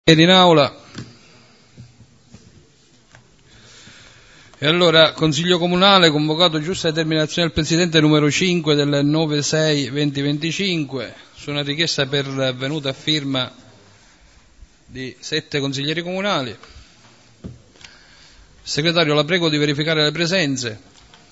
In aula. E allora, Consiglio Comunale, convocato giusta determinazione del Presidente numero 5 del 9/6/2025, su una richiesta pervenuta a firma di 7 consiglieri comunali. Segretario, la prego di verificare le presenze.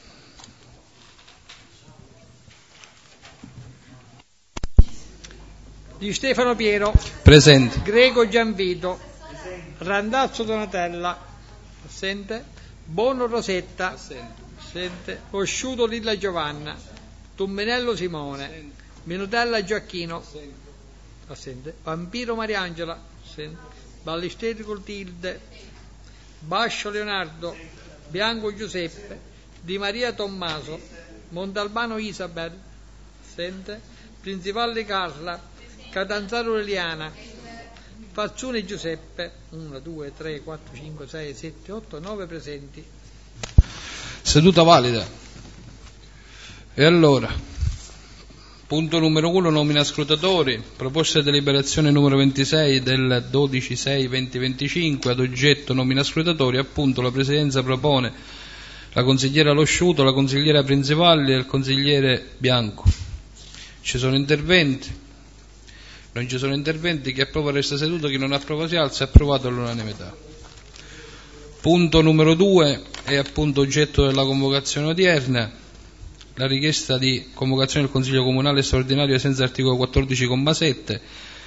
Di Stefano Piero. Presente. Greco Gianvito. Randazzo Donatella. Assente. Bono Rosetta. Assente. Osciuto Lilla Giovanna. Tumminello Simone. Minutella Gioacchino. Assente. Vampiro Mariangela. Assente. Ballisteri Clotilde. Bascio Leonardo. Bianco Giuseppe. Di Maria Tommaso. Montalbano Isabel. Assente. Principalli Carla. Catanzaro Liliana. Fazzone Giuseppe. 1, 2, 3, 4, 5, 6, 7, 8, 9 presenti. Seduta valida. E allora, punto numero 1, nomina scrutatori. Proposta di deliberazione numero 26 del 12/6/2025, ad oggetto nomina scrutatori. Appunto, la Presidenza propone la consigliera Losciuto, la consigliera Principalli e il consigliere Bianco. Ci sono interventi? Non ci sono interventi. Chi approva resta seduto, chi non approva si alza. È approvato all'unanimità. Punto numero 2 è appunto oggetto della convocazione odierna. La richiesta di convocazione del Consiglio Comunale straordinario ai sensi dell'articolo 14,7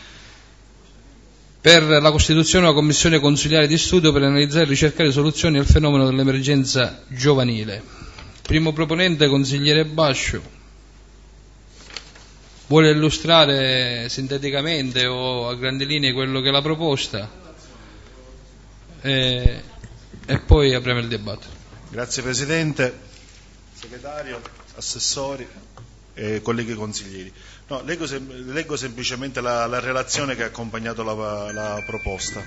per la costituzione di una commissione consiliare di studio per analizzare e ricercare soluzioni al fenomeno dell'emergenza giovanile. Primo proponente, consigliere Bascio. Vuole illustrare sinteticamente o a grandi linee quello che è la proposta e poi apriamo il dibattito. Grazie Presidente, Segretario, Assessori e colleghi consiglieri. No, leggo semplicemente la relazione che ha accompagnato la proposta.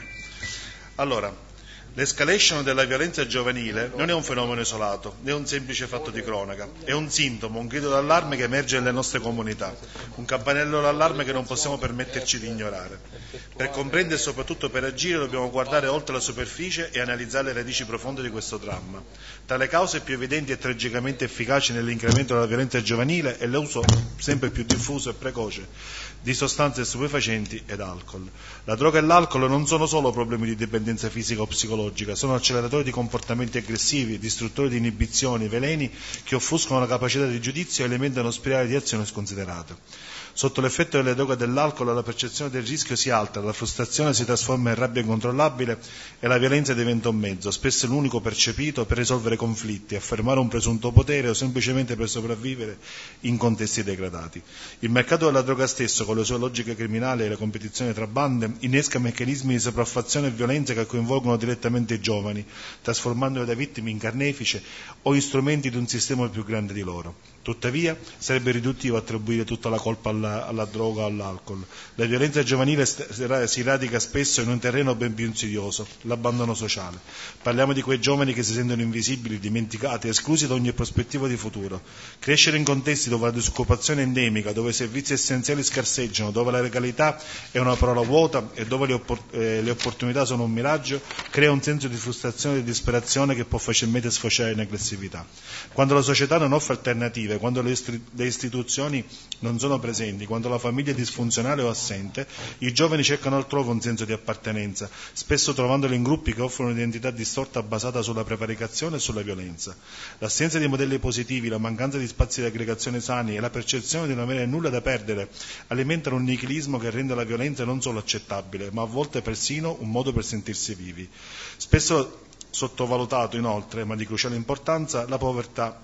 Allora, l'escalation della violenza giovanile non è un fenomeno isolato, né un semplice fatto di cronaca, è un sintomo, un grido d'allarme che emerge nelle nostre comunità, un campanello d'allarme che non possiamo permetterci di ignorare. Per comprendere e soprattutto per agire dobbiamo guardare oltre la superficie e analizzare le radici profonde di questo dramma. Tra le cause più evidenti e tragicamente efficaci nell'incremento della violenza giovanile è l'uso sempre più diffuso e precoce di sostanze stupefacenti ed alcol. La droga e l'alcol non sono solo problemi di dipendenza fisica o psicologica, sono acceleratori di comportamenti aggressivi, distruttori di inibizioni, veleni che offuscano la capacità di giudizio e alimentano spirali di azione sconsiderate. Sotto l'effetto delle droghe e dell'alcol la percezione del rischio si alta, la frustrazione si trasforma in rabbia incontrollabile e la violenza diventa un mezzo, spesso l'unico percepito, per risolvere conflitti, affermare un presunto potere o semplicemente per sopravvivere in contesti degradati. Il mercato della droga stesso, con le sue logiche criminali e le competizioni tra bande, innesca meccanismi di sopraffazione e violenza che coinvolgono direttamente i giovani, trasformandoli da vittime in carnefice o in strumenti di un sistema più grande di loro. Tuttavia, sarebbe riduttivo attribuire tutta la colpa alla droga o all'alcol. La violenza giovanile si radica spesso in un terreno ben più insidioso, l'abbandono sociale. Parliamo di quei giovani che si sentono invisibili, dimenticati, esclusi da ogni prospettiva di futuro. Crescere in contesti dove la disoccupazione è endemica, dove i servizi essenziali scarseggiano, dove la legalità è una parola vuota e dove le opportunità sono un miraggio, crea un senso di frustrazione e di disperazione che può facilmente sfociare in aggressività. Quando la società non offre alternative, quando le istituzioni non sono presenti, quando la famiglia è disfunzionale o assente, i giovani cercano altrove un senso di appartenenza, spesso trovandoli in gruppi che offrono un'identità distorta basata sulla prevaricazione e sulla violenza. L'assenza di modelli positivi, la mancanza di spazi di aggregazione sani e la percezione di non avere nulla da perdere alimentano un nichilismo che rende la violenza non solo accettabile, ma a volte persino un modo per sentirsi vivi. Spesso sottovalutato inoltre, ma di cruciale importanza, la povertà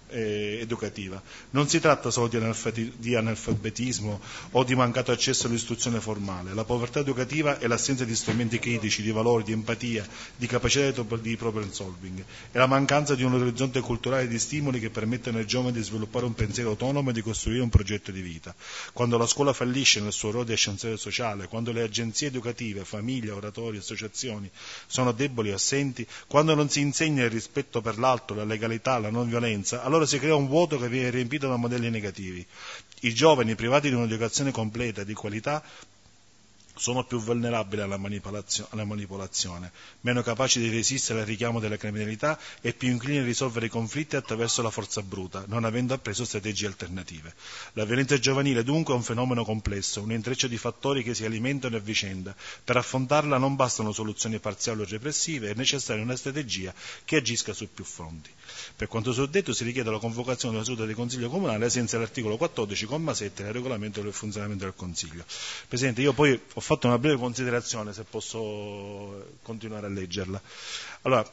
educativa. Non si tratta solo di analfabetismo o di mancato accesso all'istruzione formale. La povertà educativa è l'assenza di strumenti critici, di valori, di empatia, di capacità di problem solving. È la mancanza di un orizzonte culturale di stimoli che permettano ai giovani di sviluppare un pensiero autonomo e di costruire un progetto di vita. Quando la scuola fallisce nel suo ruolo di ascensore sociale, quando le agenzie educative, famiglie, oratori, associazioni sono deboli e assenti, quando non si insegna il rispetto per l'altro, la legalità, la non violenza, allora si crea un vuoto che viene riempito da modelli negativi. I giovani, privati di un'educazione completa, di qualità, sono più vulnerabili alla manipolazione, meno capaci di resistere al richiamo della criminalità e più inclini a risolvere i conflitti attraverso la forza bruta, non avendo appreso strategie alternative. La violenza giovanile dunque è un fenomeno complesso, un intreccio di fattori che si alimentano a vicenda. Per affrontarla non bastano soluzioni parziali o repressive, è necessaria una strategia che agisca su più fronti. Per quanto suddetto si richiede la convocazione della seduta del Consiglio Comunale ai sensi dell'articolo 14,7 del regolamento del funzionamento del Consiglio. Presidente, io poi ho fatto una breve considerazione, se posso continuare a leggerla. Allora,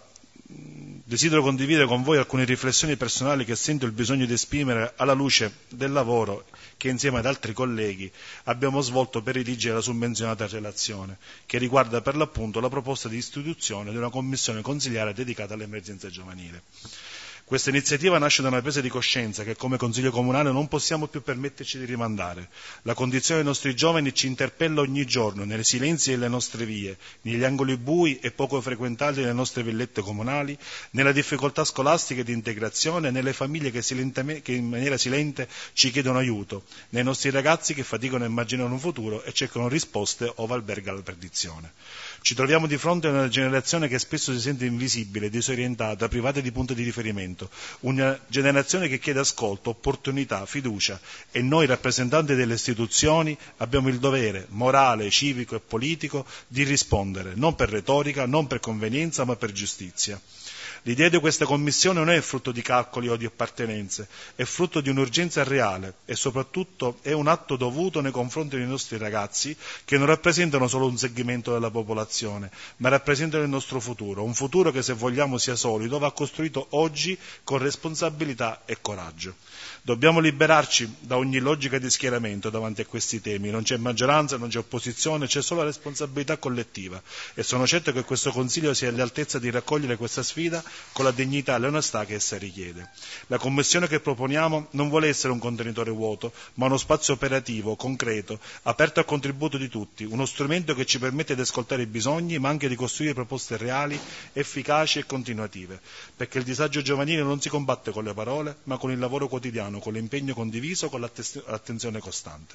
desidero condividere con voi alcune riflessioni personali che sento il bisogno di esprimere alla luce del lavoro che insieme ad altri colleghi abbiamo svolto per redigere la summenzionata relazione, che riguarda per l'appunto la proposta di istituzione di una commissione consiliare dedicata all'emergenza giovanile. Questa iniziativa nasce da una presa di coscienza che come Consiglio Comunale non possiamo più permetterci di rimandare. La condizione dei nostri giovani ci interpella ogni giorno, nei silenzi delle nostre vie, negli angoli bui e poco frequentati delle nostre villette comunali, nella difficoltà scolastica e di integrazione, nelle famiglie che in maniera silente ci chiedono aiuto, nei nostri ragazzi che faticano a immaginare un futuro e cercano risposte ove alberga la perdizione. Ci troviamo di fronte a una generazione che spesso si sente invisibile, disorientata, privata di punti di riferimento, una generazione che chiede ascolto, opportunità, fiducia e noi rappresentanti delle istituzioni abbiamo il dovere morale, civico e politico di rispondere, non per retorica, non per convenienza, ma per giustizia. L'idea di questa commissione non è frutto di calcoli o di appartenenze, è frutto di un'urgenza reale e soprattutto è un atto dovuto nei confronti dei nostri ragazzi che non rappresentano solo un segmento della popolazione, ma rappresentano il nostro futuro, un futuro che se vogliamo sia solido va costruito oggi con responsabilità e coraggio. Dobbiamo liberarci da ogni logica di schieramento davanti a questi temi, non c'è maggioranza, non c'è opposizione, c'è solo la responsabilità collettiva e sono certo che questo Consiglio sia all'altezza di raccogliere questa sfida con la dignità e l'onestà che essa richiede. La Commissione che proponiamo non vuole essere un contenitore vuoto, ma uno spazio operativo, concreto, aperto al contributo di tutti, uno strumento che ci permette di ascoltare i bisogni, ma anche di costruire proposte reali, efficaci e continuative, perché il disagio giovanile non si combatte con le parole, ma con il lavoro quotidiano, con l'impegno condiviso, con l'attenzione costante.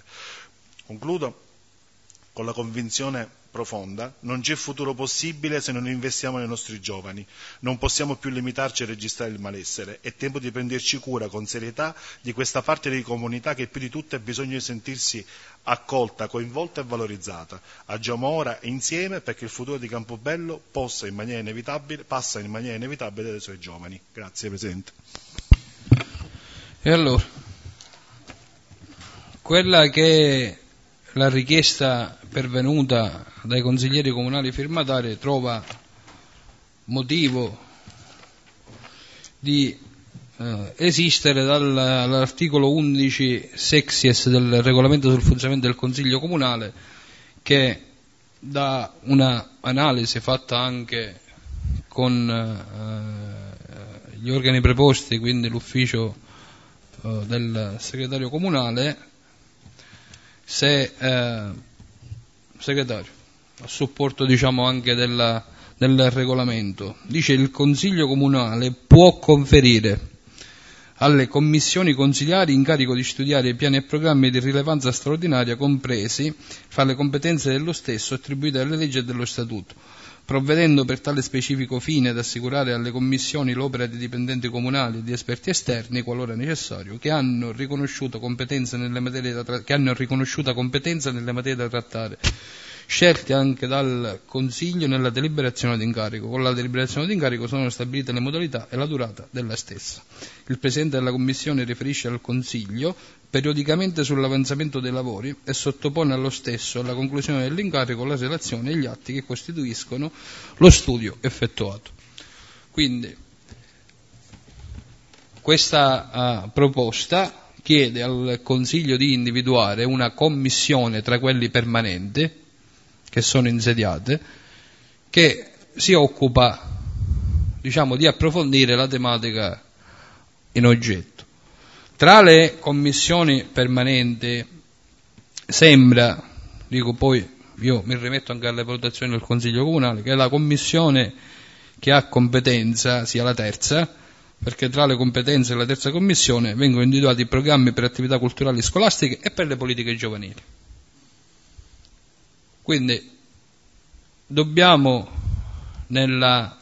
Concludo con la convinzione profonda: non c'è futuro possibile se non investiamo nei nostri giovani, non possiamo più limitarci a registrare il malessere, è tempo di prenderci cura con serietà di questa parte di comunità che più di tutto ha bisogno di sentirsi accolta, coinvolta e valorizzata. Agiamo ora insieme perché il futuro di Campobello passa in maniera inevitabile dai suoi giovani. Grazie Presidente. E allora, quella che è la richiesta pervenuta dai consiglieri comunali firmatari trova motivo di esistere dall'articolo 11 sexies del regolamento sul funzionamento del Consiglio Comunale, che da una analisi fatta anche con gli organi preposti, quindi l'ufficio del segretario comunale, segretario, a supporto diciamo anche del regolamento, dice: il Consiglio Comunale può conferire alle commissioni consiliari incarico di studiare i piani e programmi di rilevanza straordinaria compresi fra le competenze dello stesso attribuite dalle leggi e dello statuto, provvedendo per tale specifico fine ad assicurare alle commissioni l'opera di dipendenti comunali e di esperti esterni, qualora necessario, che hanno riconosciuta competenza nelle materie da trattare, scelti anche dal Consiglio nella deliberazione d'incarico. Con la deliberazione d'incarico sono stabilite le modalità e la durata della stessa. Il Presidente della Commissione riferisce al Consiglio periodicamente sull'avanzamento dei lavori e sottopone allo stesso, alla conclusione dell'incarico, la relazione e gli atti che costituiscono lo studio effettuato. Quindi questa proposta chiede al Consiglio di individuare una commissione tra quelli permanenti che sono insediate, che si occupa, diciamo, di approfondire la tematica in oggetto. Tra le commissioni permanenti sembra, dico poi io mi rimetto anche alle valutazioni del Consiglio Comunale, che la commissione che ha competenza sia la terza, perché tra le competenze della terza commissione vengono individuati i programmi per attività culturali scolastiche e per le politiche giovanili. Quindi dobbiamo, nella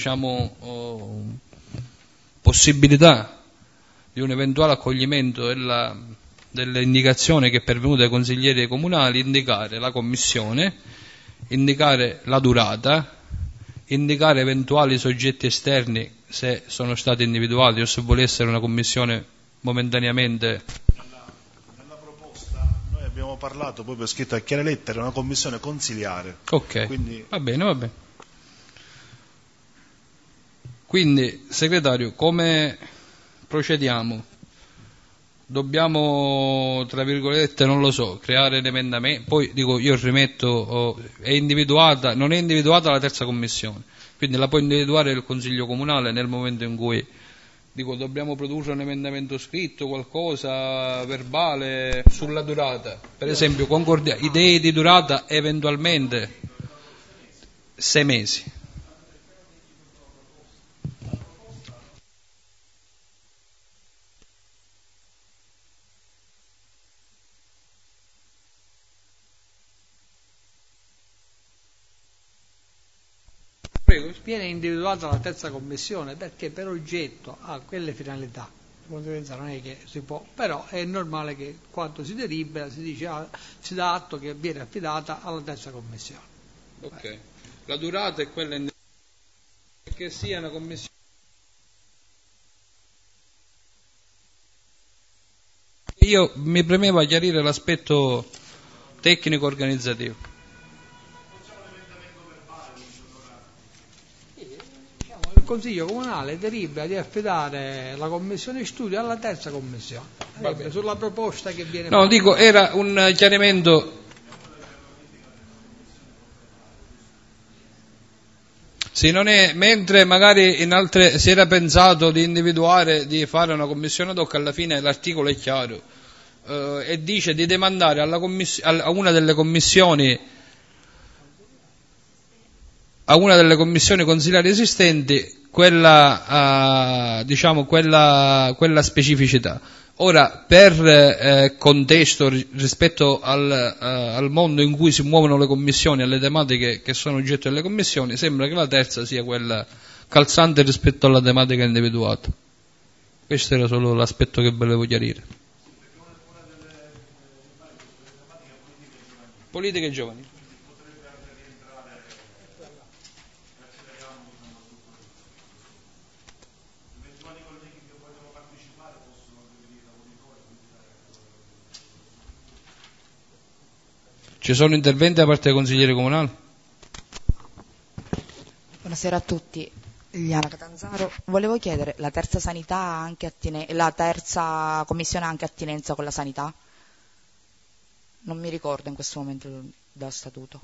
possibilità di un eventuale accoglimento delle indicazioni che è pervenuta ai consiglieri comunali, indicare la commissione, indicare la durata, indicare eventuali soggetti esterni se sono stati individuati o se vuole essere una commissione momentaneamente. Nella proposta noi abbiamo parlato, proprio scritto a chiare lettere, una commissione consiliare. Ok, quindi... va bene. Quindi, segretario, come procediamo? Dobbiamo, tra virgolette, non lo so, creare l'emendamento, poi dico io rimetto, non è individuata la terza commissione, quindi la può individuare il Consiglio Comunale nel momento in cui, dobbiamo produrre un emendamento scritto, qualcosa, verbale, sulla durata, per esempio idee di durata eventualmente 6 mesi. Viene individuata la terza commissione perché per oggetto ha quelle finalità. Di conseguenza non è che si può, però è normale che quando si delibera si dice si dà atto che viene affidata alla terza commissione. Ok, la durata è quella che sia una commissione. Io mi premeva chiarire l'aspetto tecnico organizzativo. Il Consiglio Comunale delibera di affidare la commissione studio alla terza commissione sulla proposta che viene fatta. No, dico, era un chiarimento. Sì, non è, mentre magari in altre si era pensato di individuare, di fare una commissione ad hoc, alla fine l'articolo è chiaro e dice di demandare a una delle commissioni consiliari esistenti quella specificità. Ora, per contesto rispetto al mondo in cui si muovono le commissioni, alle tematiche che sono oggetto delle commissioni, sembra che la terza sia quella calzante rispetto alla tematica individuata. Questo era solo l'aspetto che volevo chiarire. Politiche giovani. Ci sono interventi da parte dei consiglieri comunali? Buonasera a tutti. Liliana Catanzaro. Volevo chiedere, la terza commissione ha anche attinenza con la sanità? Non mi ricordo in questo momento da statuto.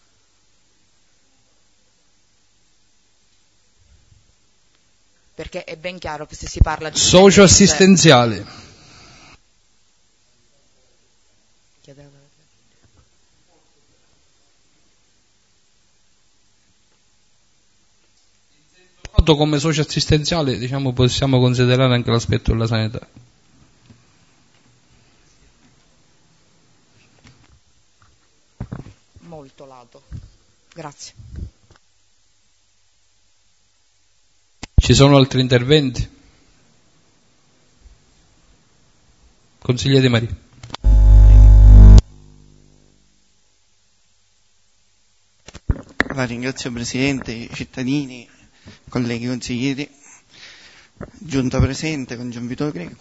Perché è ben chiaro che se si parla di socio-assistenziali. Come socio-assistenziale, possiamo considerare anche l'aspetto della sanità. Molto lato. Grazie. Ci sono altri interventi? Consigliere Di Maria. La ringrazio Presidente, i cittadini, colleghi consiglieri, giunta presente con Gian Vito Greco.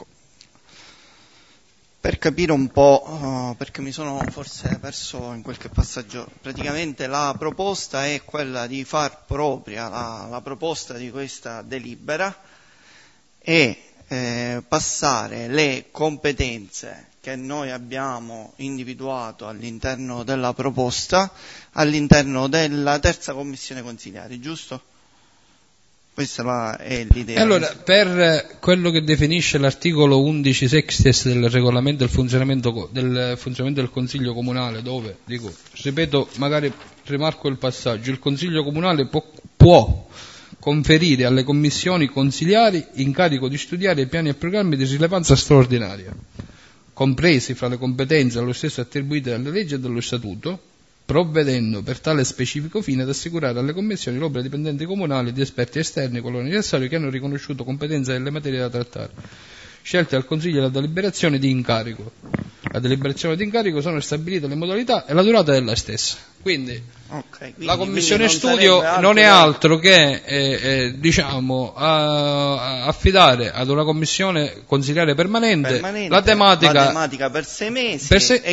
Per capire un po', perché mi sono forse perso in qualche passaggio, praticamente la proposta è quella di far propria la proposta di questa delibera e passare le competenze che noi abbiamo individuato all'interno della proposta all'interno della terza commissione consiliare, giusto? Questa è l'idea. Allora, per quello che definisce l'articolo 11 sexties del regolamento del funzionamento del Consiglio Comunale, dove, ripeto, magari rimarco il passaggio, il Consiglio Comunale può conferire alle commissioni consiliari incarico di studiare i piani e programmi di rilevanza straordinaria, compresi fra le competenze allo stesso attribuite dalle leggi e dallo statuto, provvedendo per tale specifico fine ad assicurare alle commissioni l'opera di dipendenti comunali e di esperti esterni, qualora necessario, che hanno riconosciuto competenza nelle materie da trattare, scelte dal Consiglio la deliberazione di incarico. La deliberazione di incarico sono stabilite le modalità e la durata della stessa. Quindi la commissione studio non è altro che affidare ad una commissione consiliare permanente la tematica per 6 mesi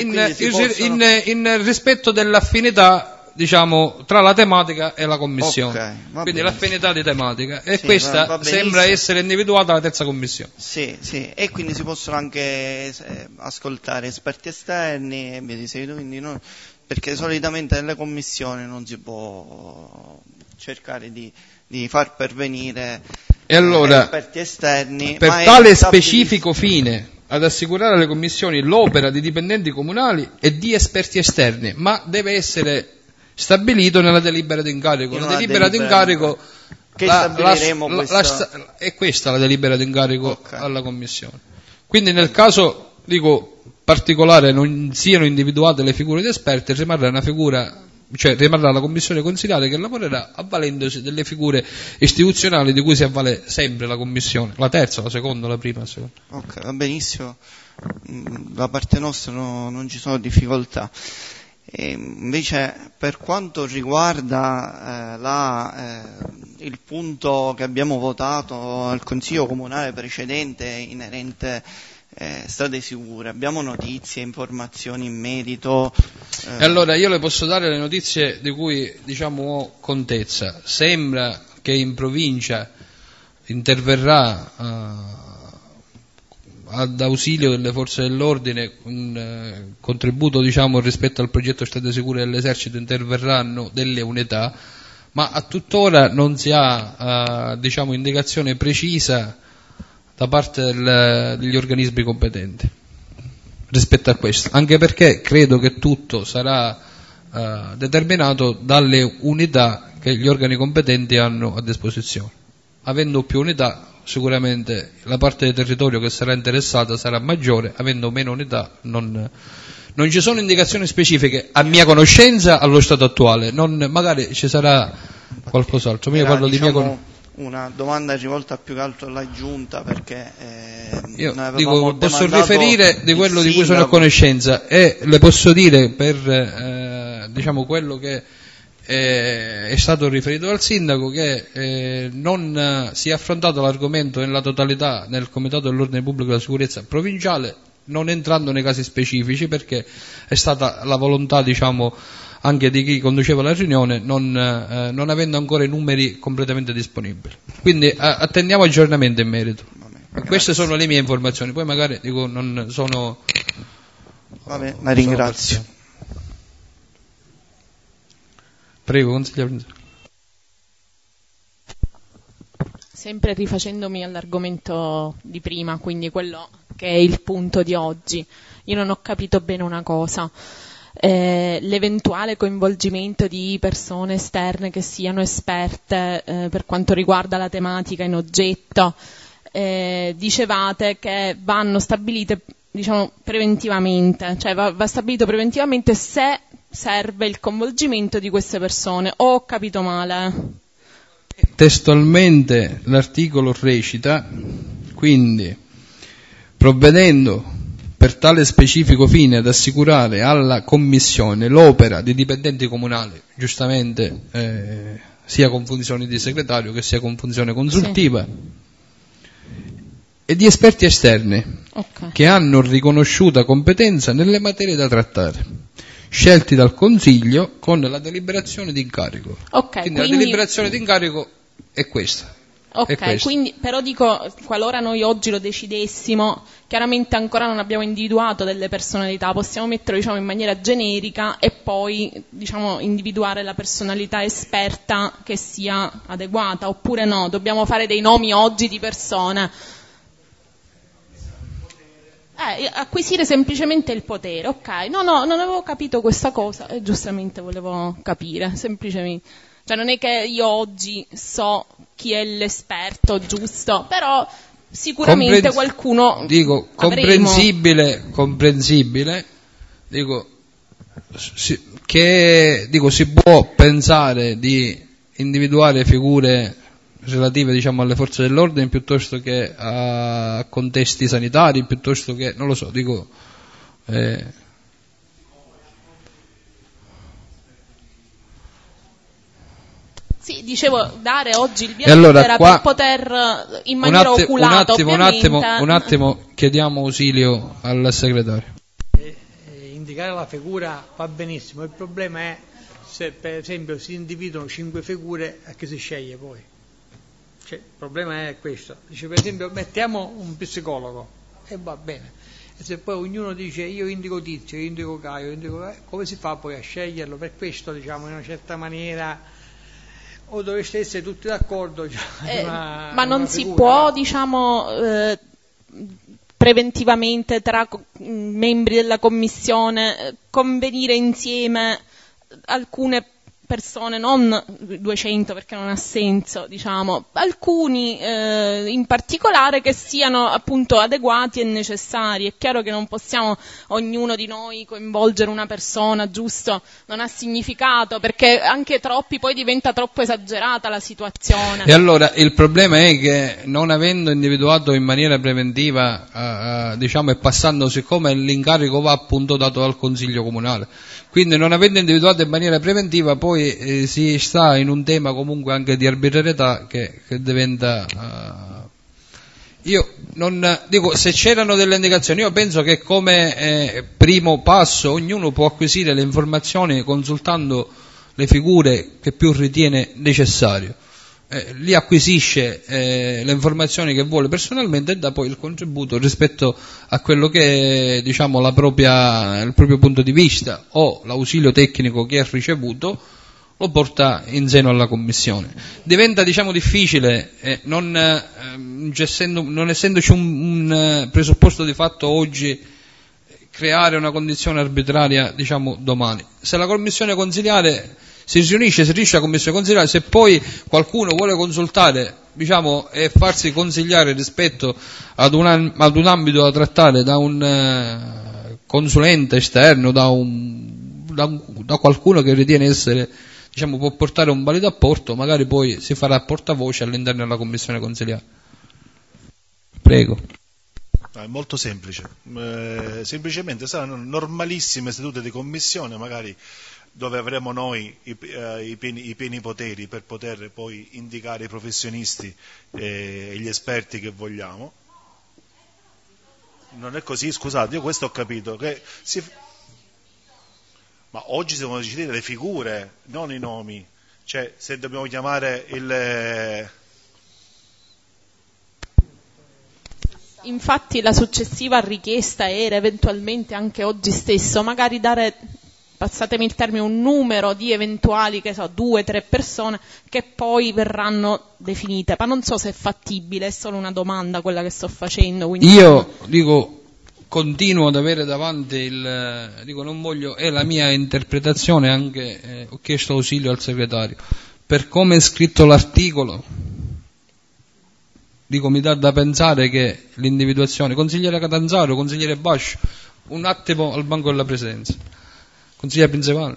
in rispetto dell'affinità, diciamo, tra la tematica e la commissione. Quindi l'affinità di tematica, e sì, questa sembra essere individuata dalla terza commissione. Sì, e quindi si possono anche ascoltare esperti esterni e via di seguito, quindi perché solitamente nelle commissioni non si può cercare di far pervenire esperti esterni. Per tale specifico fine, ad assicurare alle commissioni l'opera di dipendenti comunali e di esperti esterni, ma deve essere stabilito nella delibera d'incarico. La delibera d'incarico che stabiliremo è questa la delibera d'incarico alla commissione. Quindi nel caso particolare non siano individuate le figure di esperti, rimarrà la commissione consiliare che lavorerà avvalendosi delle figure istituzionali di cui si avvale sempre la commissione, la terza, la seconda, la prima, la seconda. Ok, va benissimo, da parte nostra non ci sono difficoltà. Invece per quanto riguarda il punto che abbiamo votato al Consiglio Comunale precedente inerente strade sicure, abbiamo notizie, informazioni in merito? Allora io le posso dare le notizie di cui ho contezza. Sembra che in provincia interverrà ad ausilio delle forze dell'ordine un contributo rispetto al progetto Strade Sicure dell'Esercito, interverranno delle unità, ma a tuttora non si ha indicazione precisa da parte degli organismi competenti rispetto a questo, anche perché credo che tutto sarà determinato dalle unità che gli organi competenti hanno a disposizione. Avendo più unità, sicuramente la parte del territorio che sarà interessata sarà maggiore, avendo meno unità non ci sono indicazioni specifiche a mia conoscenza allo stato attuale, magari ci sarà qualcos'altro. Io parlo di una domanda rivolta più che altro alla Giunta, perché posso riferire di quello di cui sono a conoscenza, e le posso dire per quello che è stato riferito dal sindaco, che non si è affrontato l'argomento nella totalità nel Comitato dell'Ordine Pubblico e della Sicurezza provinciale, non entrando nei casi specifici, perché è stata la volontà anche di chi conduceva la riunione, non avendo ancora i numeri completamente disponibili. Quindi attendiamo aggiornamento in merito. Queste sono le mie informazioni, poi magari non sono... Vabbè, la ringrazio. Prego, consigliere. Sempre rifacendomi all'argomento di prima, quindi quello che è il punto di oggi, io non ho capito bene una cosa. L'eventuale coinvolgimento di persone esterne che siano esperte per quanto riguarda la tematica in oggetto, dicevate che vanno stabilite preventivamente, cioè va stabilito preventivamente se serve il coinvolgimento di queste persone, o ho capito male? Testualmente l'articolo recita, quindi provvedendo per tale specifico fine ad assicurare alla commissione l'opera di dipendenti comunali, giustamente sia con funzioni di segretario che sia con funzione consultiva, e di esperti esterni che hanno riconosciuta competenza nelle materie da trattare, scelti dal Consiglio con la deliberazione d'incarico. Quindi la deliberazione d'incarico è questa. Quindi però qualora noi oggi lo decidessimo, chiaramente ancora non abbiamo individuato delle personalità, possiamo metterlo in maniera generica e poi individuare la personalità esperta che sia adeguata, oppure no, dobbiamo fare dei nomi oggi di persone. Acquisire semplicemente il potere, no, non avevo capito questa cosa e giustamente volevo capire, semplicemente. Cioè non è che io oggi so chi è l'esperto giusto, però sicuramente qualcuno comprensibile, che dico, si può pensare di individuare figure relative, diciamo, alle forze dell'ordine piuttosto che a contesti sanitari, piuttosto che, non lo so, dico Sì, dicevo, dare oggi il via allora, libera per poter in maniera oculata, un attimo, chiediamo ausilio al segretario. Indicare la figura va benissimo, il problema è se per esempio si individuano 5 figure, a chi si sceglie poi? Cioè, il problema è questo. Dice, per esempio, mettiamo un psicologo e va bene, e se poi ognuno dice io indico Tizio, io indico Caio, come si fa poi a sceglierlo? Per questo, diciamo, in una certa maniera, o dovreste essere tutti d'accordo, ma non si può, diciamo, preventivamente tra membri della commissione convenire insieme alcune persone, non 200 perché non ha senso, diciamo, alcuni in particolare che siano appunto adeguati e necessari. È chiaro che non possiamo ognuno di noi coinvolgere una persona, giusto? Non ha significato, perché anche troppi poi diventa troppo esagerata la situazione. E allora il problema è che non avendo individuato in maniera preventiva, diciamo, e passando, siccome l'incarico va appunto dato dal Consiglio Comunale, quindi non avendo individuato in maniera preventiva poi si sta in un tema comunque anche di arbitrarietà che diventa... Io non dico, se c'erano delle indicazioni, io penso che come primo passo ognuno può acquisire le informazioni consultando le figure che più ritiene necessario. Li acquisisce le informazioni che vuole personalmente e dà poi il contributo rispetto a quello che è, diciamo, il proprio punto di vista o l'ausilio tecnico che ha ricevuto, lo porta in seno alla commissione. Diventa, diciamo, difficile, non essendoci un presupposto di fatto oggi, creare una condizione arbitraria, diciamo, domani. Se la commissione consiliare si riunisce la commissione consiliare, se poi qualcuno vuole consultare, diciamo, e farsi consigliare rispetto ad un ambito da trattare da un consulente esterno, da qualcuno che ritiene essere, diciamo, può portare un valido apporto, magari poi si farà portavoce all'interno della commissione consiliare. Prego. È molto semplice, semplicemente saranno normalissime sedute di commissione, magari dove avremo noi i pieni poteri per poter poi indicare i professionisti e gli esperti che vogliamo. Non è così, scusate, io questo ho capito, ma oggi stiamo decidendo le figure, non i nomi, cioè se dobbiamo chiamare il... Infatti la successiva richiesta era eventualmente anche oggi stesso, magari dare, passatemi il termine, un numero di eventuali, 2-3 persone che poi verranno definite, ma non so se è fattibile, è solo una domanda quella che sto facendo. Quindi... Io dico, continuo ad avere davanti non voglio, è la mia interpretazione, anche ho chiesto ausilio al segretario, per come è scritto l'articolo. Dico, mi dà da pensare che l'individuazione, consigliere Catanzaro, consigliere Bascio, un attimo al banco della Presidenza, consigliere Pinzevalli.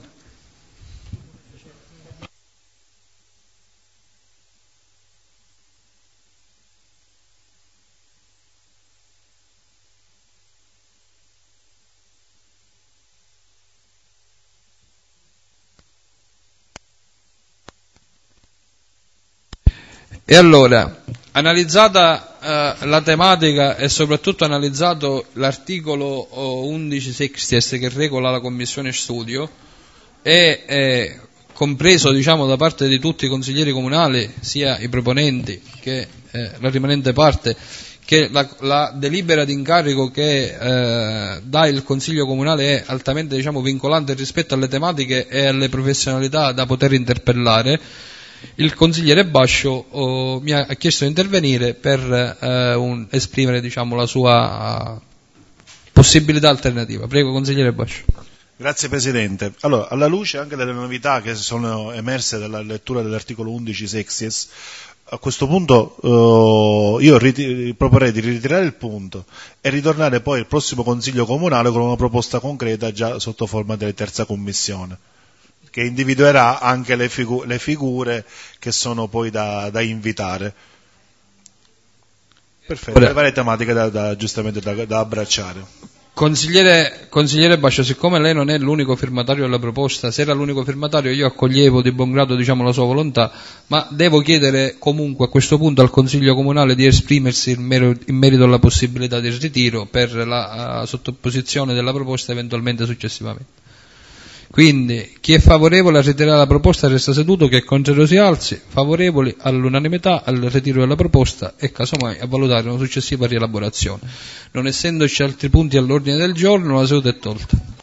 E allora, analizzata la tematica e soprattutto analizzato l'articolo 11 sexties che regola la commissione studio e compreso, diciamo, da parte di tutti i consiglieri comunali, sia i proponenti che la rimanente parte, che la delibera d'incarico che dà il Consiglio Comunale è altamente, diciamo, vincolante rispetto alle tematiche e alle professionalità da poter interpellare. Il consigliere Bascio mi ha chiesto di intervenire per esprimere, diciamo, la sua possibilità alternativa. Prego, consigliere Bascio. Grazie Presidente. Allora, alla luce anche delle novità che sono emerse dalla lettura dell'articolo 11 sexties, a questo punto io proporrei di ritirare il punto e ritornare poi al prossimo Consiglio Comunale con una proposta concreta già sotto forma della terza commissione. che individuerà anche le figure che sono poi da invitare. Perfetto, le varie tematiche giustamente da abbracciare. Consigliere Bascio, siccome lei non è l'unico firmatario della proposta, se era l'unico firmatario io accoglievo di buon grado, diciamo, la sua volontà, ma devo chiedere comunque a questo punto al Consiglio Comunale di esprimersi in merito alla possibilità del ritiro per la sottoposizione della proposta eventualmente successivamente. Quindi chi è favorevole a ritirare la proposta resta seduto, chi è contrario si alzi. Favorevoli all'unanimità al ritiro della proposta e casomai a valutare una successiva rielaborazione. Non essendoci altri punti all'ordine del giorno, la seduta è tolta.